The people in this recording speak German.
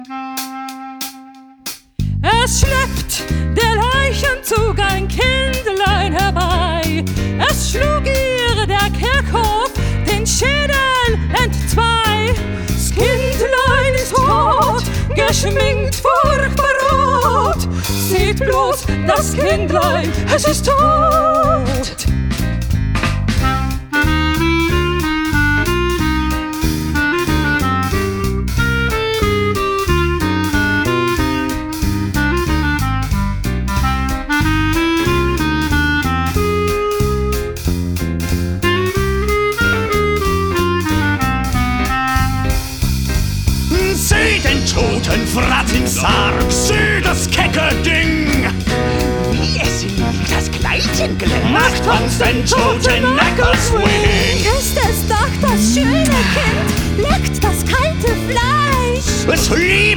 Es schleppt der Leichenzug ein Kindlein herbei. Es schlug ihr der Kirchhof den Schädel entzwei. Das Kindlein ist tot, geschminkt furchtbar rot. Seht bloß, das Kindlein, es ist tot. Toten Frattensarg, sieh das kecke Ding! Wie es liegt, das Kleidchen glänzt. Macht uns den toten Neckerswing! Küsst es doch das schöne Kind, leckt das kalte Fleisch. Es liebt